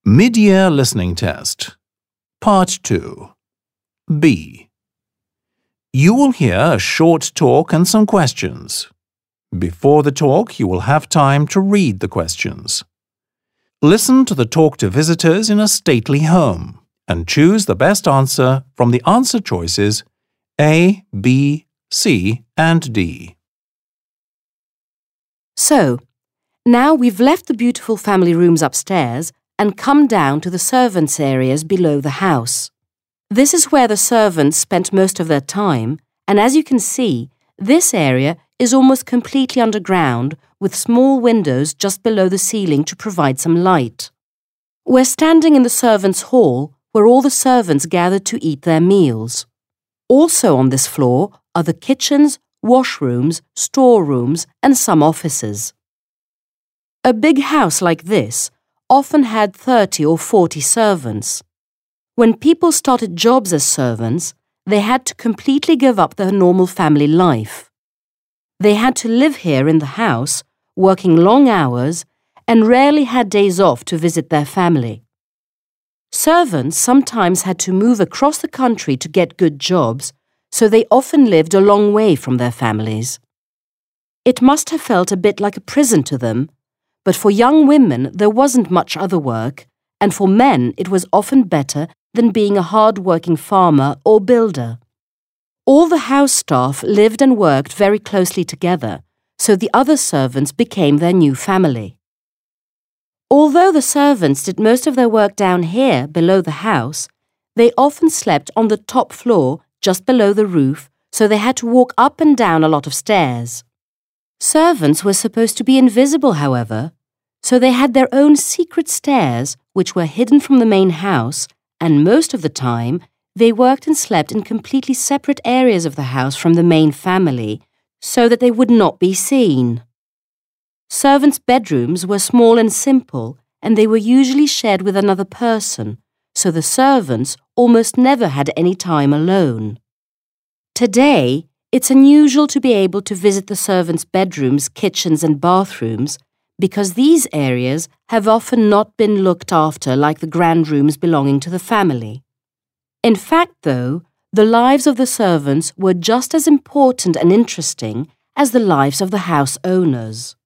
Mid-year listening test. Part 2. B. You will hear a short talk and some questions. Before the talk, you will have time to read the questions. Listen to the talk to visitors in a stately home and choose the best answer from the answer choices A, B, C, and D. So, now we've left the beautiful family rooms upstairs and come down to the servants' areas below the house. This is where the servants spent most of their time, and as you can see, this area is almost completely underground with small windows just below the ceiling to provide some light. We're standing in the servants' hall where all the servants gather to eat their meals. Also on this floor are the kitchens, washrooms, storerooms, and some offices. A big house like this often had 30 or 40 servants. When people started jobs as servants, they had to completely give up their normal family life. They had to live here in the house, working long hours, and rarely had days off to visit their family. Servants sometimes had to move across the country to get good jobs, so they often lived a long way from their families. It must have felt a bit like a prison to them, but for young women there wasn't much other work, and for men it was often better than being a hard-working farmer or builder. All the house staff lived and worked very closely together, so the other servants became their new family. Although the servants did most of their work down here below the house, they often slept on the top floor just below the roof, so they had to walk up and down a lot of stairs. Servants were supposed to be invisible, however, so they had their own secret stairs which were hidden from the main house, and most of the time they worked and slept in completely separate areas of the house from the main family so that they would not be seen. Servants' bedrooms were small and simple, and they were usually shared with another person, so the servants almost never had any time alone. Today, it's unusual to be able to visit the servants' bedrooms, kitchens, and bathrooms because these areas have often not been looked after like the grand rooms belonging to the family. In fact, though, the lives of the servants were just as important and interesting as the lives of the house owners.